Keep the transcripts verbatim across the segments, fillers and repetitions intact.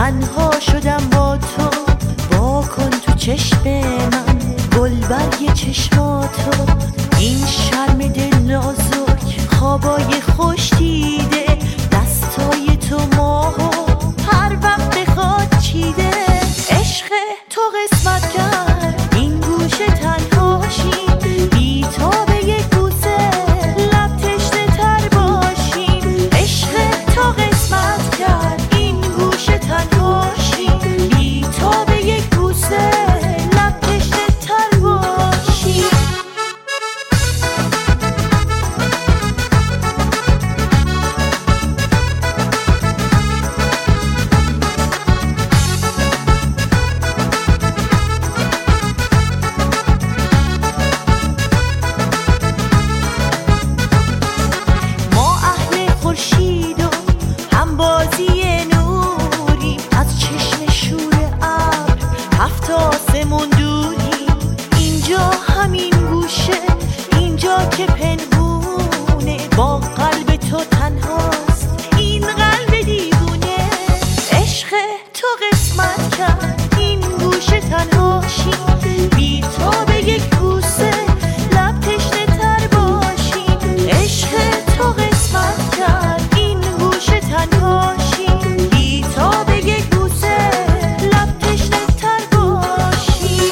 تنها شدم با تو، وا کن تو چشم من گلبرگ چشماتو. این شرم دل نازک، خوابای خوش دیده، دستای تو ماهو هر وقت بخواد چیده. عشق تو قسمت کرد این گوشه تنهاشیم، بی تا به یک بوسه لب تشنه تر باشیم. عشق تو قسمت کرد این گوشه تنهاشیم، بی تا به یک بوسه لب تشنه تر باشیم. خورشید و هم بازی نوریم، از چشم شور ابر هفت آسمون دوریم. اینجا همین گوشه، اینجا که پنهونه، با قلب تو تنهاست این قلب دیوونه. عشق تو قسمت کرد این گوشه تنهاشیم، بی تا به یک بوسه لب تشنه تر باشیم. عشق تو قسمت کرد این گوشه تنهاشیم، بی تا به یک بوسه لب تشنه تر باشیم.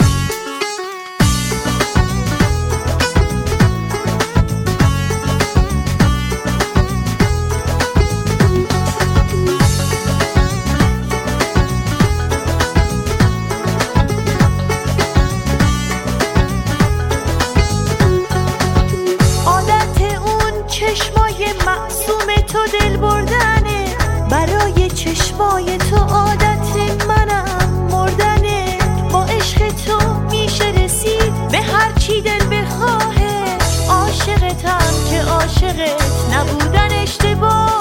عادت اون چشمای معصوم تو دل بردنه، برای چشمای تو عادت منم مردنه. با عشق تو میشه رسید به هر چی دل بخواهه، عاشقتم که عاشقت نبودن اشتباه.